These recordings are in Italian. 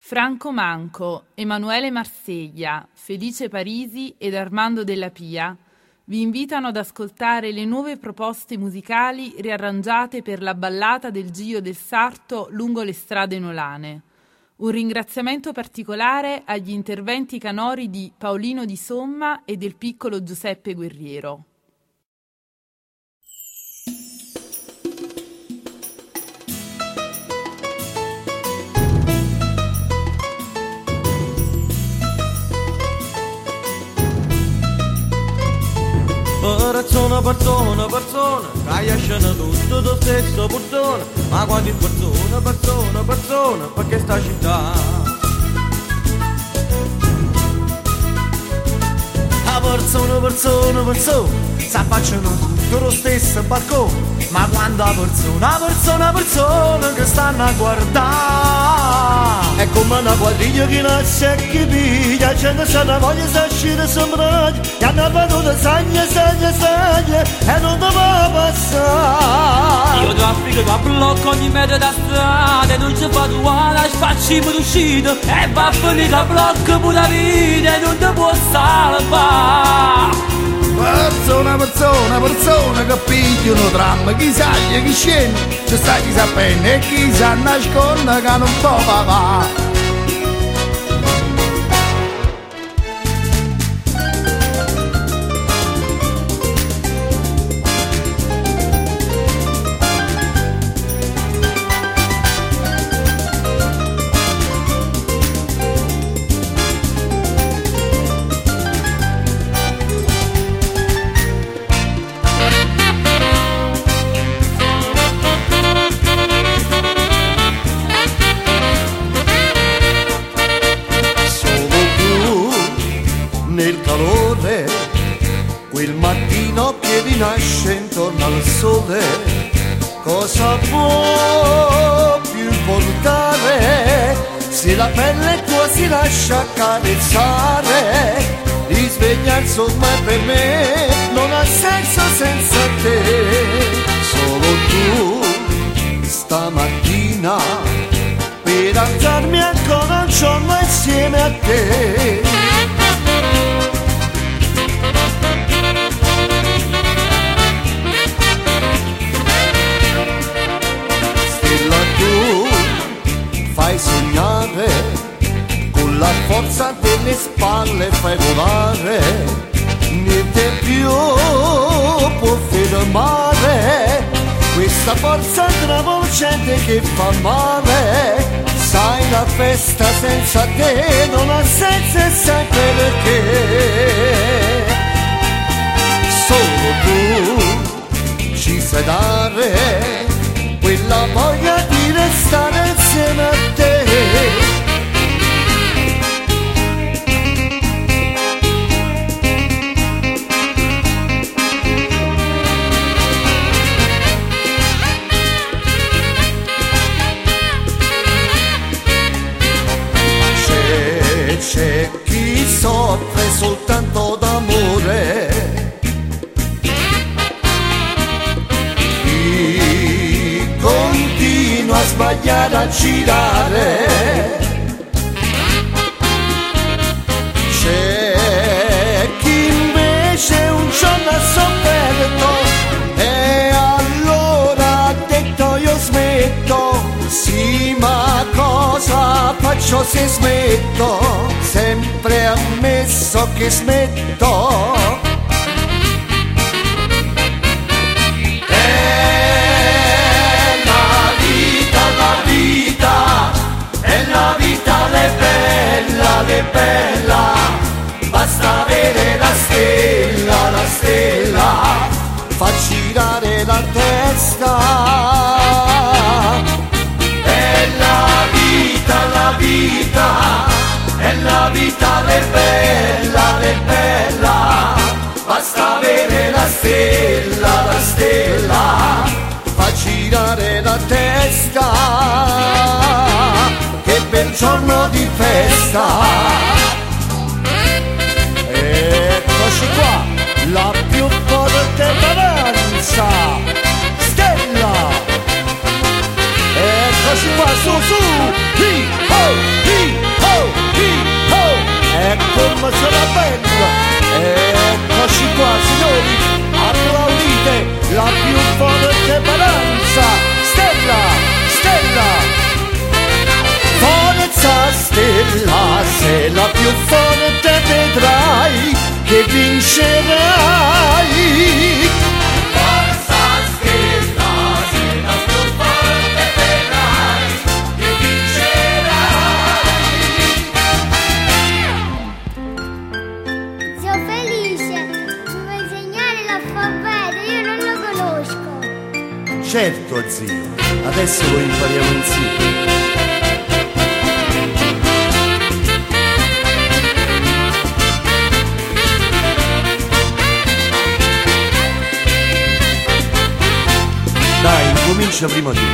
Franco Manco, Emanuele Marseglia, Felice Parisi ed Armando Della Pia vi invitano ad ascoltare le nuove proposte musicali riarrangiate per la ballata del Giro del Sarto lungo le strade nolane. Un ringraziamento particolare agli interventi canori di Paolino Di Somma e del piccolo Giuseppe Guerriero. Persona, che escono tutte lo stesso portone, ma quante persone, perché sta città? A persona, s'affacciano tutto lo stesso balcone, ma quando persona che stanno a guardare, è come una quadriglia che nasce e che piglia, gente se ne voglia se uscire sembraglia, e hanno venuto sagna, e non doveva passare. Io traffico da blocco ogni metro da strada, e non ci fa duana, facciamo l'uscita, e va a finire da blocco pure la vita, e non ti può salvare. Persona che pigliano tram, chi sale, chi scende, ci sta chi sa bene e chi sa nasconde che non può va. Nel calore, quel mattino piedi nasce intorno al sole, cosa può più importare se la pelle tua si lascia accarezzare? Risvegliare insomma per me non ha senso senza te, solo tu stamattina per alzarmi ancora un giorno insieme a te. Fai sognare, con la forza delle spalle fai volare, niente più può fermare questa forza travolgente che fa male. Sai, la festa senza te non ha senso e sai perché. Solo tu ci sai dare quella voglia di restare insieme a te. C'è chi soffre soltanto d'amore, a sbagliare a girare, c'è chi invece un giorno ha sofferto e allora ha detto io smetto. Sì, ma cosa faccio se smetto? Sempre ammesso che smetto. È bella, basta avere la stella, fa girare la testa. È la vita, è bella, basta avere la stella, fa girare la testa. Per giorno di festa, eccoci qua, la più forte danza, Stella, eccoci qua, su, hi, ho, hi. vincerai. Forza stella, se la più forte vedrai che vincerai. Sono felice, mi vuoi insegnare l'alfabeto? Io non lo conosco. Certo, zio, adesso lo impariamo insieme. Dai, incomincia prima tu.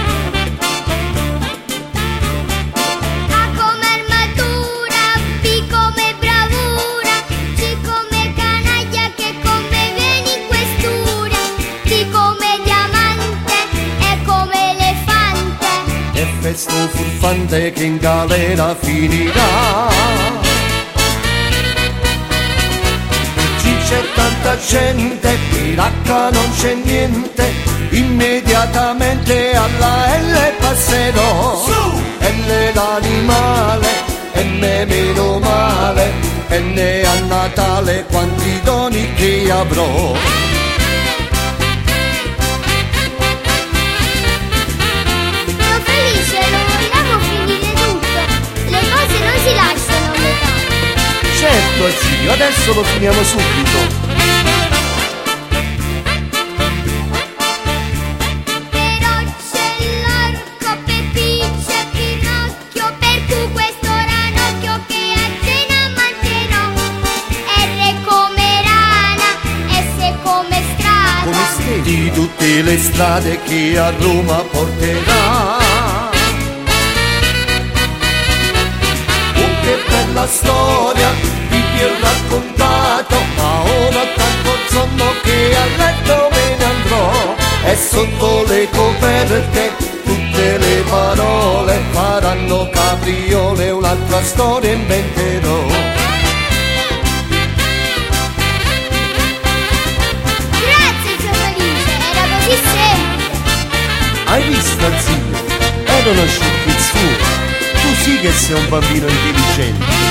A come armatura, B come bravura, C come canaglia che come viene in questura, D come diamante, E come elefante. E festo furfante che in galera finirà. Ci c'è tanta gente, piracca non c'è niente, immediatamente alla L passerò. L l'animale, M meno male, N a Natale quanti doni che avrò. Sono felice, lo vogliamo finire tutto. Le cose non si lasciano a metà. Certo, zio, adesso lo finiamo subito. Però c'è l'arco, Pepiccia, Pinocchio, per cui questo ranocchio che a cena mangerò. R come rana, S come strada. Come stelle di tutte le strade che a Roma porterà. Oh, che bella storia vi ho raccontato, ma ora tanto sonno che a letto me ne andrò. E sotto le coperte tutte le parole faranno capriole, un'altra storia inventerò. Grazie, sono felice, era così semplice. Hai visto, zio? Era una sciocchezza. Tu sì che sei un bambino intelligente.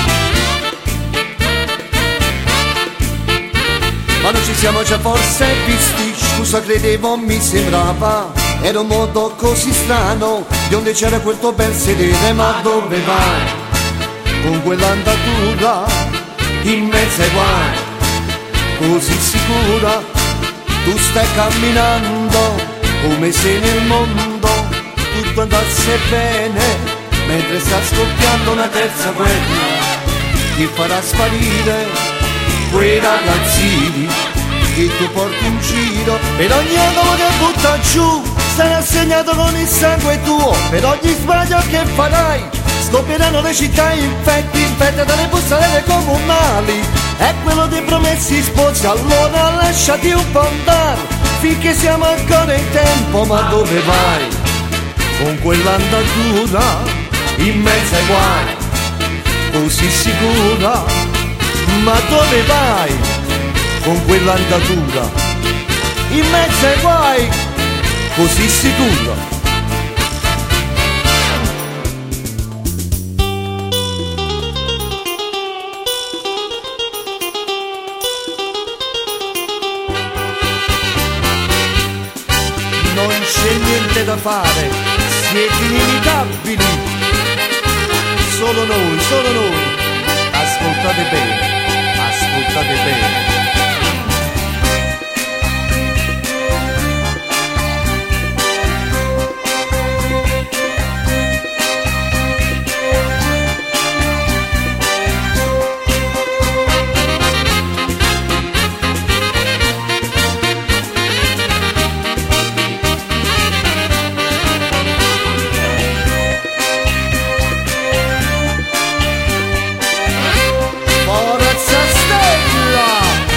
Ma non ci siamo già forse visti, scusa credevo mi sembrava. Era un modo così strano, di onde c'era quel tuo bel sedere, ma dove vai? Con quell'andatura, in mezzo ai guai, così sicura, tu stai camminando, come se nel mondo tutto andasse bene, mentre sta scoppiando una terza guerra, ti farà sparire quei ragazzini che tu porti in giro. Per ogni angolo che butta giù sarà segnato con il sangue tuo. Per ogni sbaglio che farai scoppiranno le città infette dalle bustarelle comunali. E quello dei promessi sposi, allora lasciati un po' andare, finché siamo ancora in tempo. Ma dove vai? Con quell'andatura, in mezzo ai guai, così sicura. Ma dove vai? Con quell'andatura, in mezzo ai guai, così sicura. Non c'è niente da fare, siete inimitabili. Solo noi, solo noi. Ascoltate bene, ascoltate bene. Forza Stella!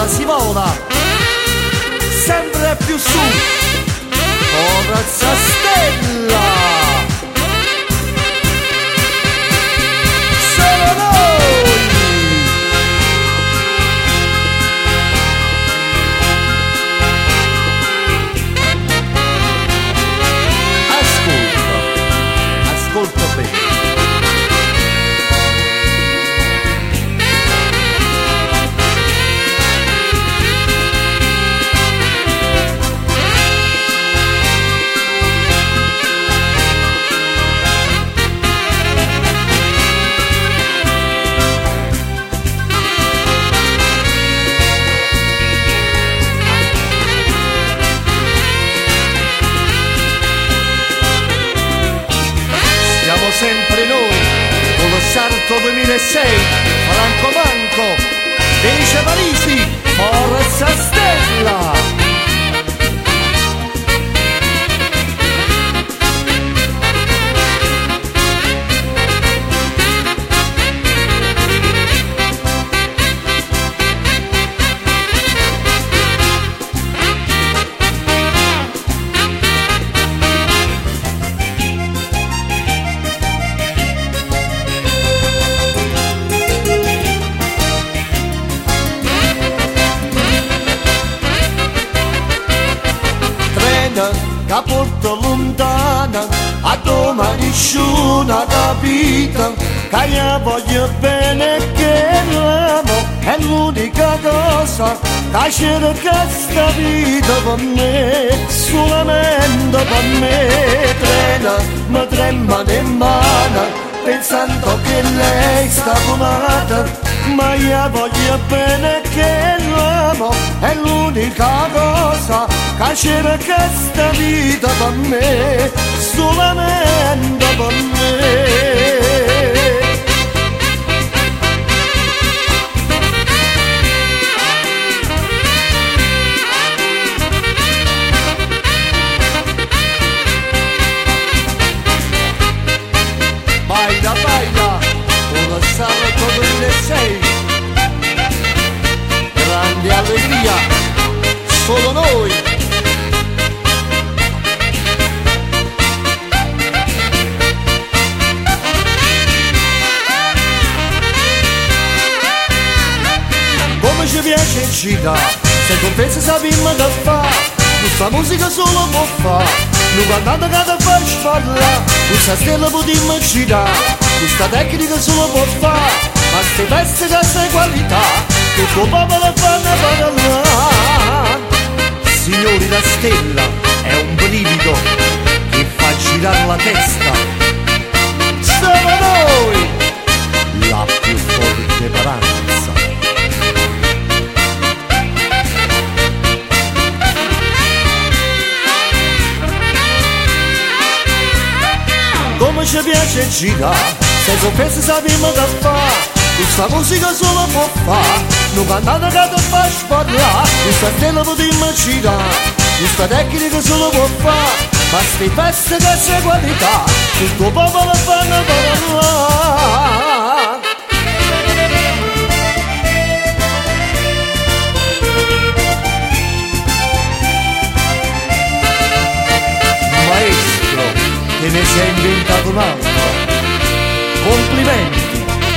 si vola sempre più su, forza stella. Ascolta bene. Sempre noi, con lo Sarto 2006, Franco Manco, Felice Parisi, forza stella. Che porta lontana, a domani una capita, che io voglio bene che l'amo, è l'unica cosa che cerca sta vita per me, solamente per me. Trena, mi tremano in mano, pensando che lei sta fumata, ma io voglio bene che l'amo, è l'unica cosa che cerca sta vita per me, solamente per me. Baila, baila, con il Sarto 2006, grande allegria, solo noi. Come ci piace in città, se confessa sappiamo che fa, questa musica solo può fa. Non guardate che ti faccio parlare, questa stella potremmo girare, questa tecnica solo può fare, ma ste feste che sei qualità, tutto il popolo fanno parlare. Signori, la stella è un brivido che fa girare la testa. Siamo noi, la più forte paranza. Come ci piace girare, se confessa sappiamo che fa, questa musica solo può fare, non cantate che ti faccio parlare, questa stella potremmo girare, questa tecnica solo può fare, ma ste feste che c'è qualità, tutto il popolo fanno parlare. Maestro, te ne sei inventato un altro. Complimenti.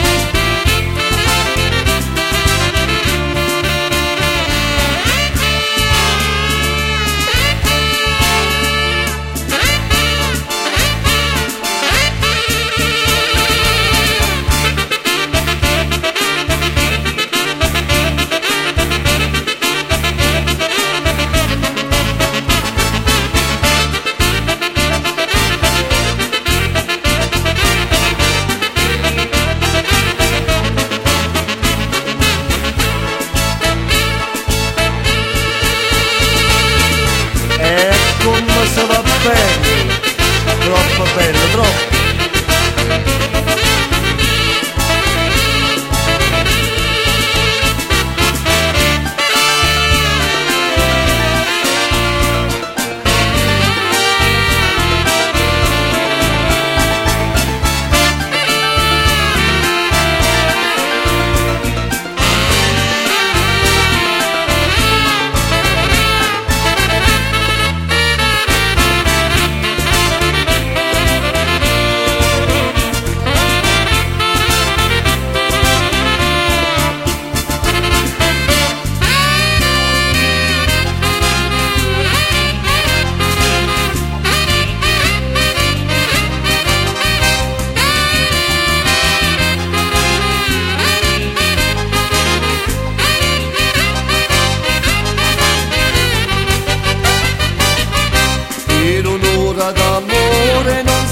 Se va bene, troppo bello, troppo.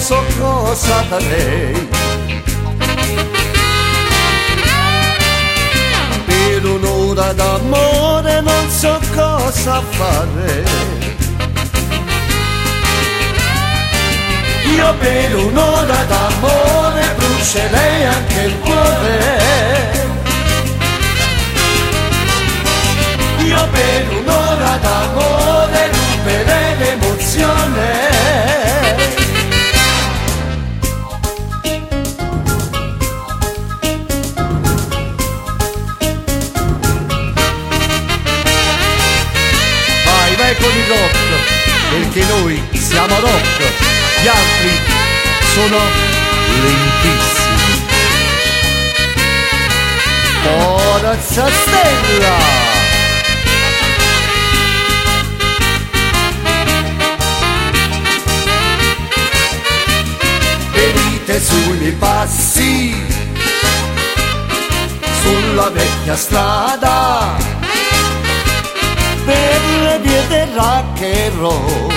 so cosa darei. Per un'ora d'amore non so cosa fare. Io per un'ora d'amore brucerei anche il cuore. Io per un'ora d'amore ruperei l'emozione. Vai con il rock, perché noi siamo rock, gli altri sono lentissimi. Forza Stella! Venite sui miei passi, sulla vecchia strada, per le vie del rock and roll,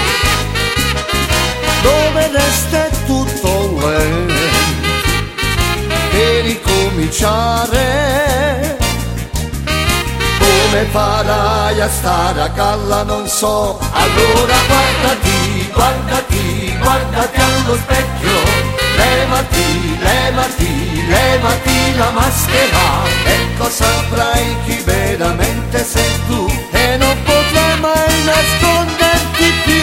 dove resta tutto lento, per ricominciare. Come farai a stare a galla non so. Allora guardati, guardati, guardati allo specchio. Levati, levati, levati la maschera, ecco saprai chi veramente sei tu, e non potrai mai nasconderti più.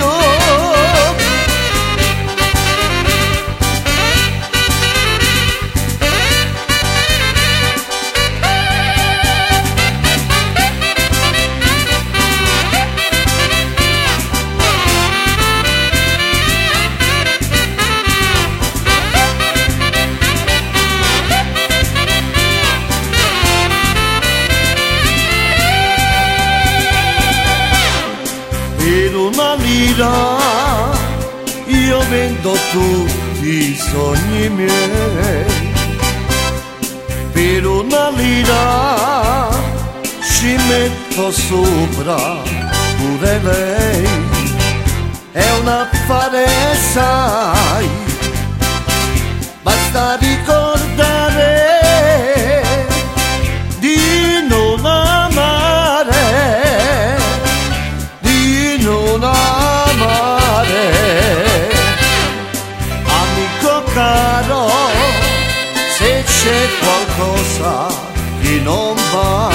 Per una lira io vendo tutti i sogni miei. Per una lira ci metto sopra pure lei. È un affare, sai, basta ricordare di non amare, non amare. Amico caro, se c'è qualcosa che non va,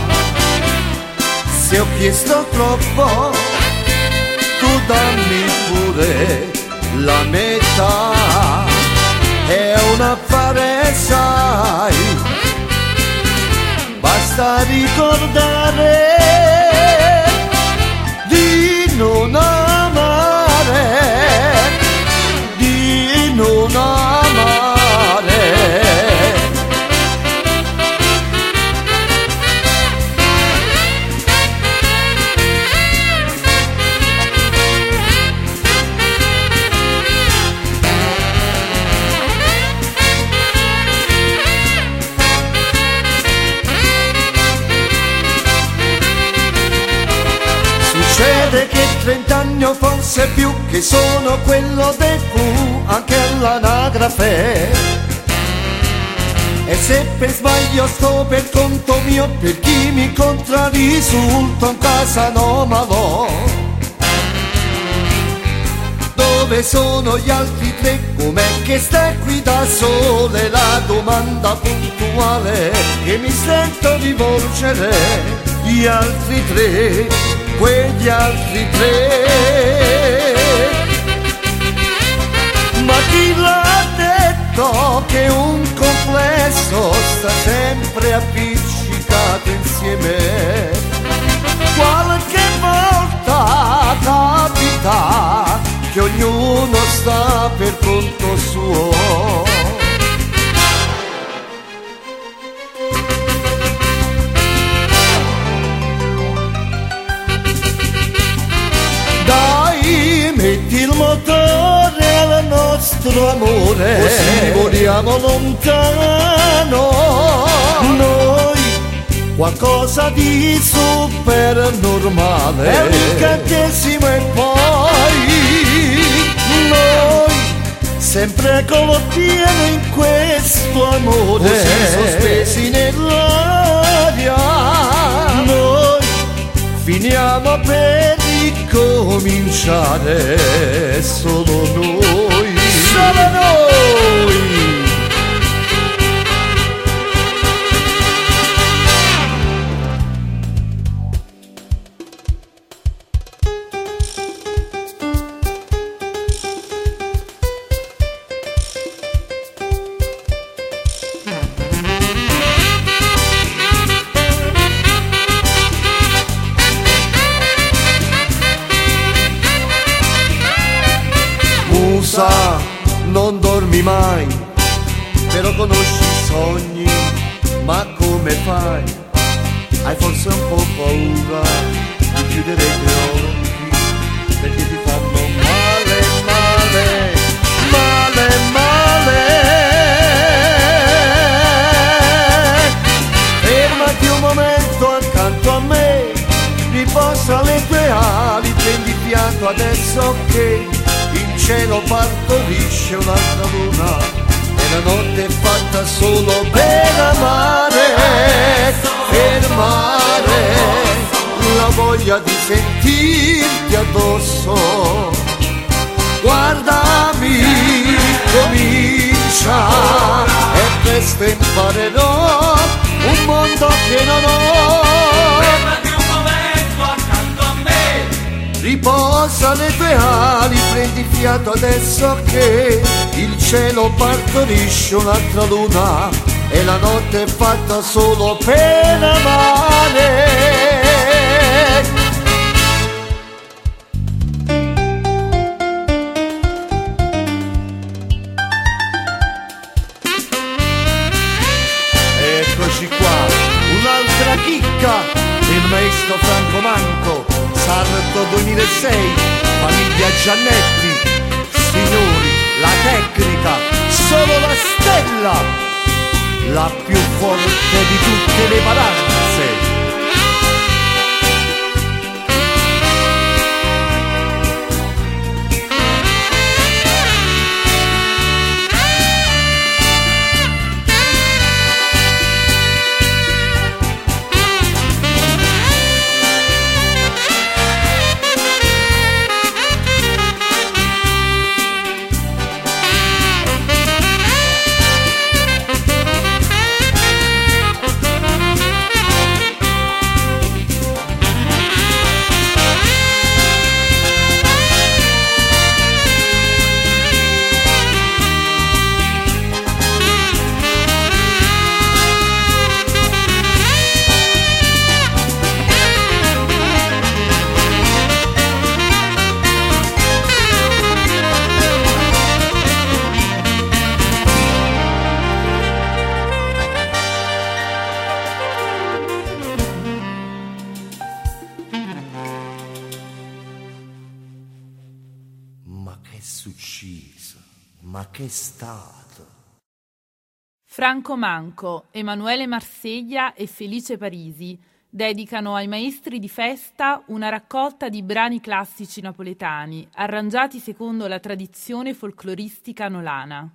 se ho chiesto troppo, tu dammi pure la metà. È un affare, sai, basta ricordare non amare, di non amare. Succede che 30 anni o forse più che sono quello del fu anche all'anagrafe. E se per sbaglio sto per conto mio, per chi mi incontra risulta un casanomalo. Dove sono gli altri tre? Com'è che stai qui da sole? La domanda puntuale che mi sento rivolgere. Gli altri tre, quegli altri tre. Ma chi l'ha detto che un complesso sta sempre appiccicato insieme? Qualche volta capita che ognuno sta per conto suo. Dai, metti il motore al nostro amore, così voliamo lontano. Noi qualcosa di super normale, è un incantesimo e poi noi sempre colottiene in questo amore, così sospesi nell'aria. Noi finiamo per ricominciare, solo noi, solo noi. Non dormi mai, però conosci i sogni, ma come fai? Hai forse un po' paura di chiudere i tuoi occhi, perché ti fanno male, male, male, male. Fermati un momento accanto a me, riposa le tue ali, prendi fiato adesso che in cielo partorisce un'altra luna e la notte è fatta solo per amare, fermare la voglia di sentirti addosso. Guardami, comincia e presto imparerò un mondo che non ho. Riposa le tue ali, prendi fiato adesso che il cielo partorisce un'altra luna e la notte è fatta solo per amare. Eccoci qua, un'altra chicca, il maestro Franco Manco, Sarto 2006, famiglia Giannetti. Signori, la tecnica, solo la stella, la più forte di tutte le balanze. Ma che è stato? Franco Manco, Emanuele Marseglia e Felice Parisi dedicano ai maestri di festa una raccolta di brani classici napoletani, arrangiati secondo la tradizione folcloristica nolana.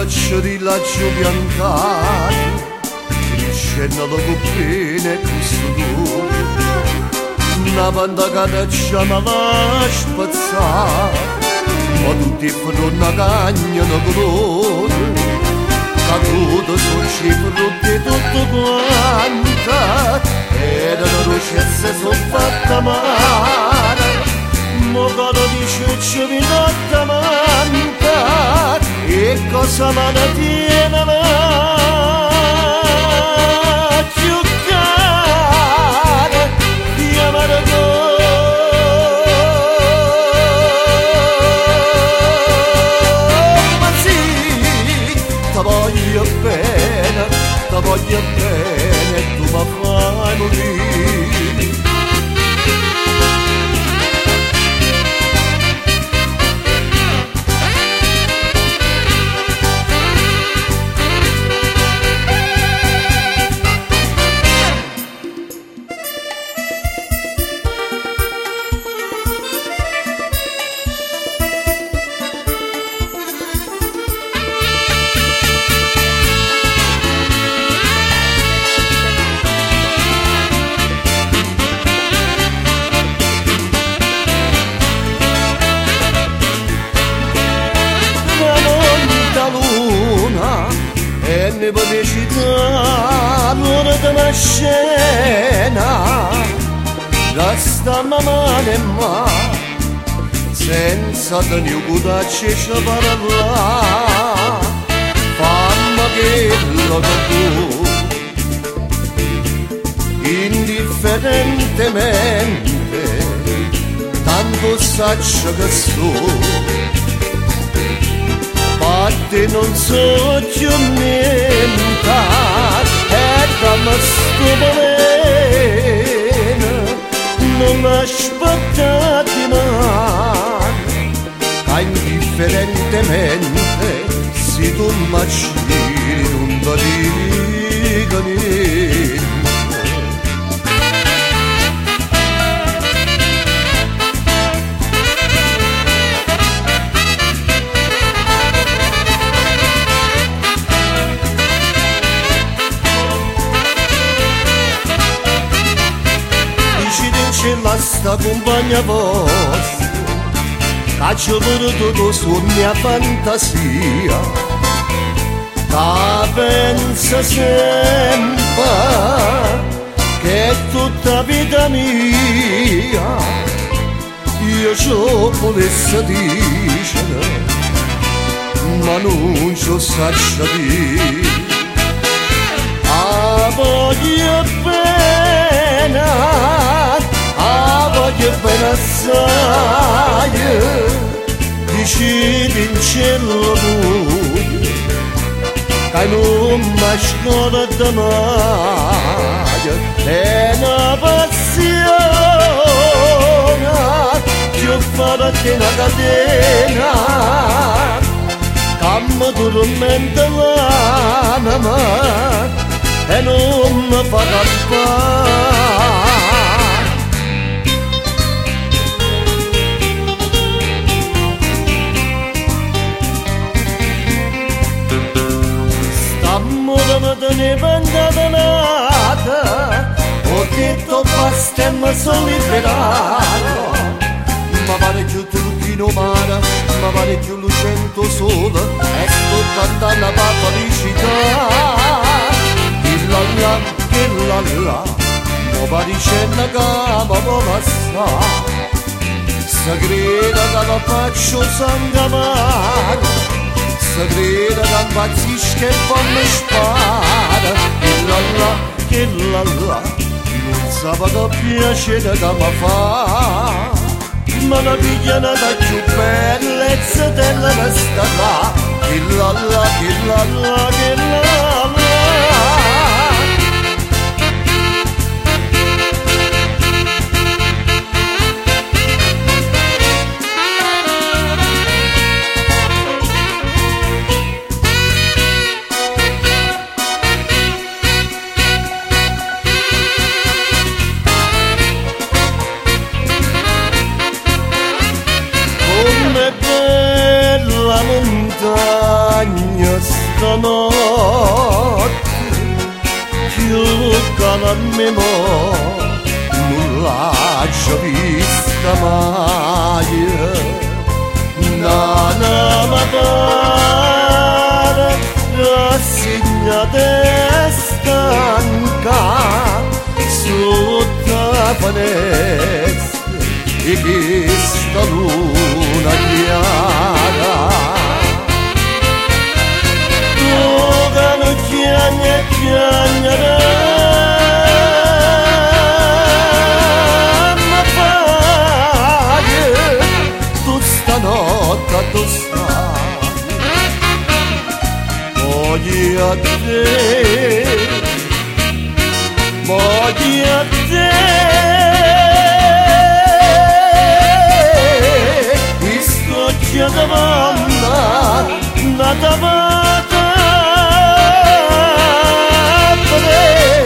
faccio di laggiù piantati, scendo la coppina e questo tu. Una pandacata già me la spazzata, ma tutti fanno una cagna di colore, caduto sul frutti tutto quanto, ed la dolcezza sono fatta male, mo caro dice ci vinotta manta, e cosa me ne tiene la giocare di amargore. Ti voglio bene e tu mi fai morire. E ne potete città l'ora della scena, resta mamma e ma, senza tenere cutacci ci parlare, fammi quello che tu, indifferentemente, tanto saccio che so. Te non so più niente, e dammi sto bene, non aspetta di mai, che indifferentemente, se tu mi giri non ti dico niente. La sta compagna vostra, che ci ha voluto su mia fantasia, che pensa sempre che è tutta vita mia, io ci volessi dire, ma non ci saccio dire, voglio bene. Voglio bene assai, decidi in cielo buio, che non mi scorda mai, è una passione, che farà di una catena, che mi tormenta l'anima, e non mi fa campare. Non ne vendata nata, ho detto basta e mi sono liberato, ma pare più trucchino mare, ma pare più lucento sole, e sto cantando la felicità, che la, ma pare c'è una gamba può passare, se crede che la faccio sangamare, se crede che impazzisce che poi mi spara, che la, non sabato piacere che mi fa, ma la pigliana da più bellezza della nostra là, che la, che la, che la. Come bella montagna più con la memoria non l'ho vista mai. Nana ma pare rassegnata e stanca sotto la finestra e questa luna chiara giocano chiagna e chiagnere. Notte tu stai, voglio a te, voglio a te. E sto già davanti, da davanti a te.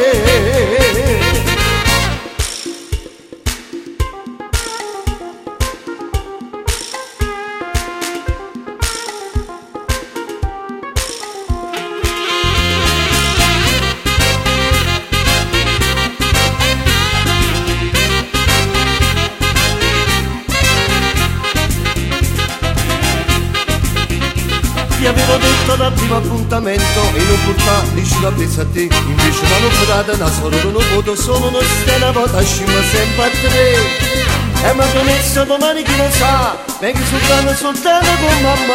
Ti avevo detto dal primo appuntamento e non portare vicino a pensa a te. Invece mi hanno portato da solo non ho potuto solo una stella volta scima sempre a tre. E mi ha promesso domani chi lo sa vengo soltanto con mamma.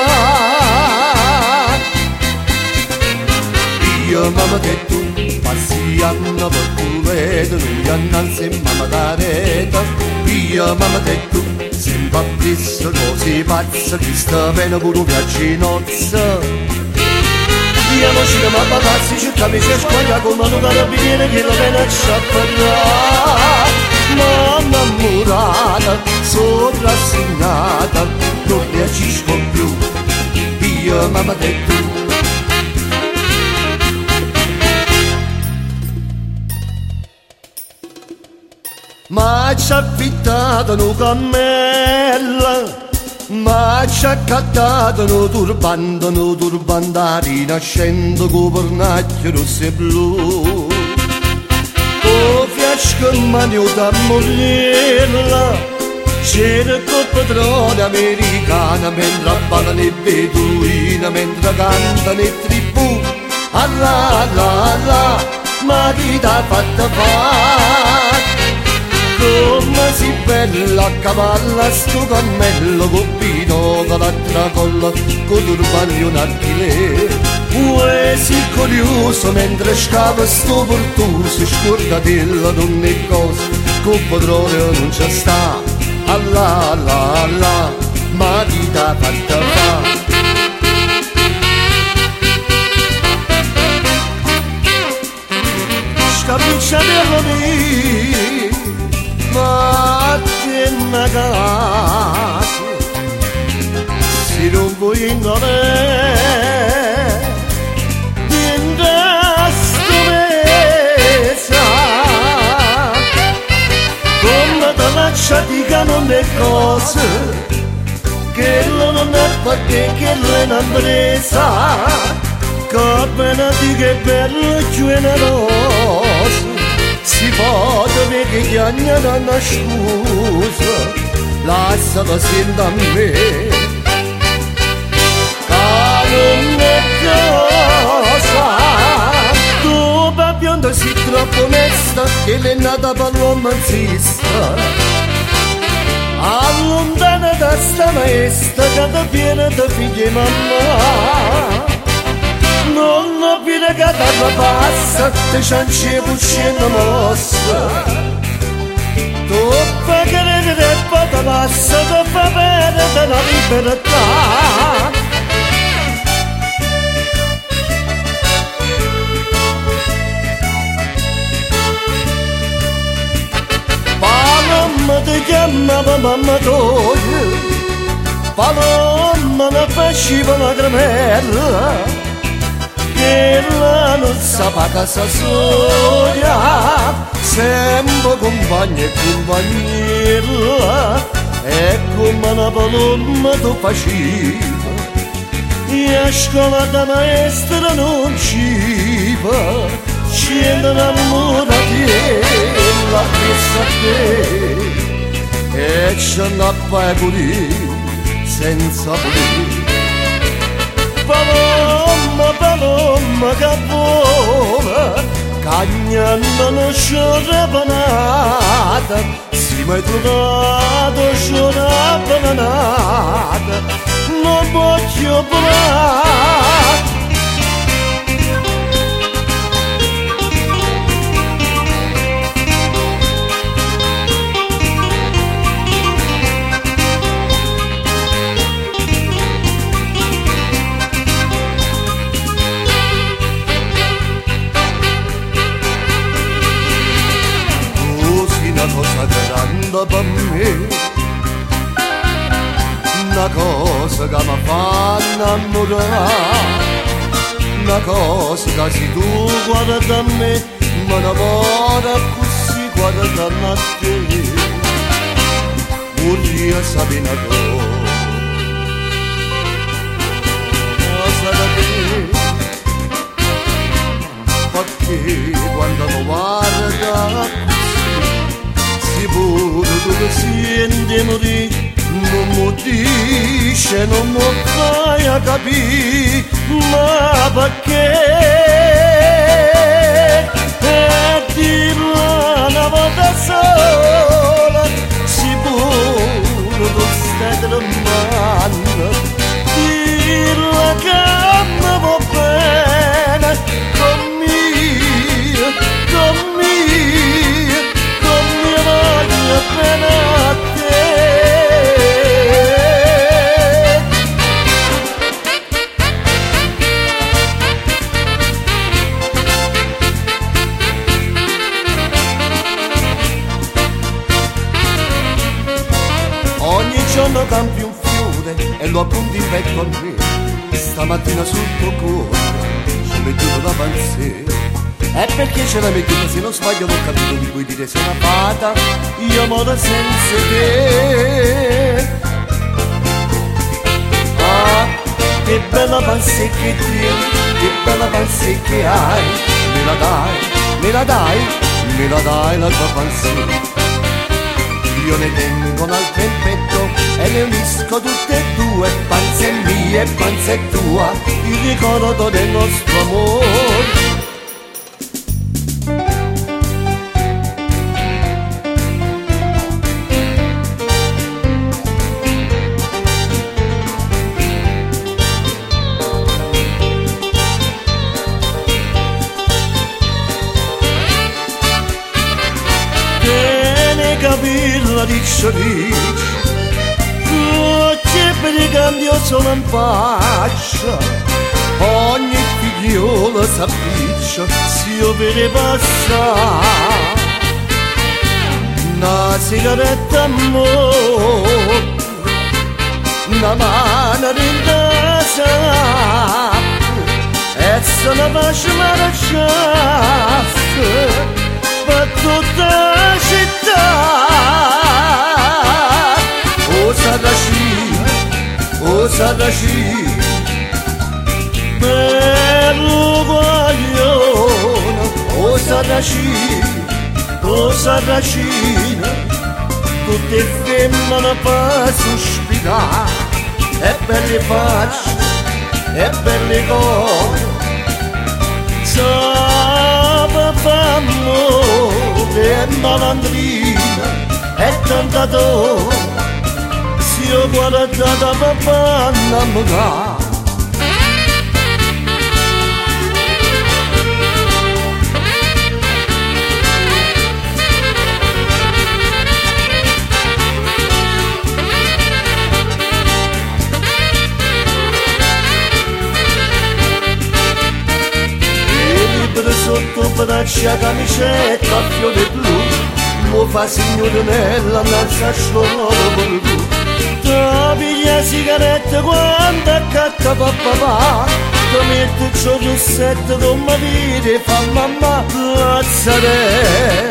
Io mamma che tu passi anno per culo noi annanzi e mamma da rete. Io mamma che tu sempre appresso così pazza che sta bene pure un viaggio in nozza. Diamoci che mamma passi cercami c'è squaglia come non da bene che la pena ci apparrà. Mamma murata, sono rassegnata, non reagisco più. Io mamma che tu ma ci ha affittato una cammella, ma ci ha accattato un turbante a rinascendo con pernacchio rosso e blu. Con fiasco in mano da mollierla, c'era il padrone americana mentre ballano i beduini, mentre cantano i tribù. Allah, Allah, Allah, ma chi t'ha fatta fare? Come si bella a cavalla sto cammello con vino con l'altra colla con turbani un archile. Uè si curioso mentre scava sto portoso scordatella d'ogni cosa con padrone non c'è sta. Allah, Allah, Allah, ma chi t'ha fatta fa? Scappicciatello lì ma che una casa si non vuoi indovere in stomesa come te lasciati che non è cosa che non è perché che è una presa che bene di che bello generoso. Si può dove che chiagnano una scusa, lasciala sempre a me. Non è cosa, tu papiondo si troppo mesta, che l'è nata per l'uomo insista. Allontana da sta maestra, che ti piena di figli e mamma. Non ho più che la passa, te cianci uscendo mossa. Tu fai credere e poi ti passa, tu fai perdere la libertà. Palomma ti chiamava mamma tua, Palomma ne faceva la gramella. Che la non sa pa casa soia, sempre compagna e compagnella, e come una palomma tu faceva, e a scuola da maestra non ci va, ci innamorati la stessa te e ci andava pulire senza pulire. Palomma, palomma che vola, cagnando non sciorrapanata, si mai trovato sciorrapanata, non voglio volare. Cosa grande per me, una cosa che mi fa innamorare, una cosa che se tu guardi a me, mi innamora così guardando a te. Voglio sapere una cosa da te, perché quando mi guarda si pure tu che senti morire, non mi dice, non mi fai a capire, ma perché? E dirla una volta sola, si pure tu stai tremando, dirla che mi va bene, con mio, con mio, con mio voglio bene a te. Ogni giorno cambi un fiore e lo appunti in petto a me. Stamattina sul tuo cuore ci ho mettuto da pensiero. E perché ce l'hai mettuta? Se non sbaglio non ho capito, mi puoi dire sei una fata, io muoio senza te. Ah, che bella panza che tieni, che bella panza che hai. Me la dai, me la dai, me la dai la tua panza. Io ne tengo un'altra in petto e le unisco tutte e due, panza è mia e panza è tua, il ricordo del nostro amore. Capirla dice che brigando io sono in faccia, ogni figliola s'appiccia se io vede passare una sigaretta amore, una mano rindasa e se ne faccia marciasse per tutta la città. O Sarracino, bello guaglione, o Sarracino, tutte femmine per sospirare, e belle facce, e belle cose, sapeva f'amore e malandrina, e tanta donna. Io guardata papà innamorata. E libero sotto braccia camicetta a fiore blu, mo fa signorinella innanzi a sciolo con blu. Piglia sigaretta quando accatta papà, ti metti il rossetto con mi vede fa mamma lazzare.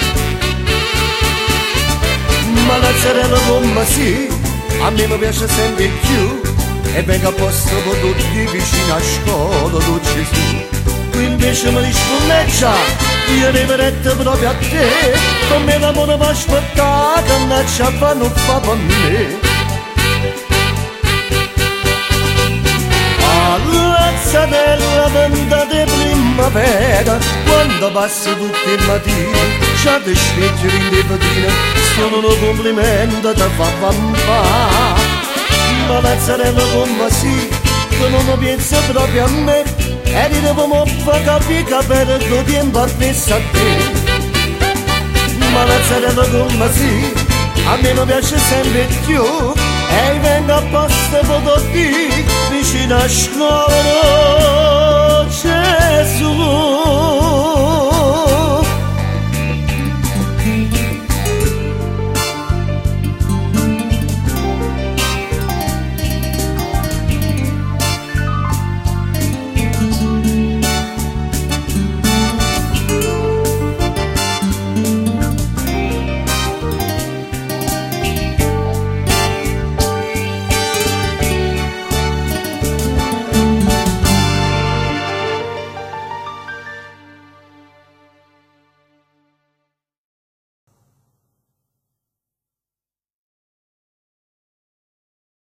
Ma lazzarella come sì, a me mi piace sempre più, e venga a posto con tutti vicino a scuola tu Gesù. invece mi rispondeggia, io riveretto proprio a te, come l'amore mi aspettare, che non ci fanno fa per me. All'azzanella venta di primavera, quando passo tutti i mattini, già ti sveglio in le patine, sono un complimento da fa vampà. Ma l'azzanella come sì, che non mi pensa proprio a me, e devo far capire che per il tempo appresso a te. Ma l'azzanella come sì, a me mi piace sempre più, e vengo apposta per te, vicino a scuola Gesù.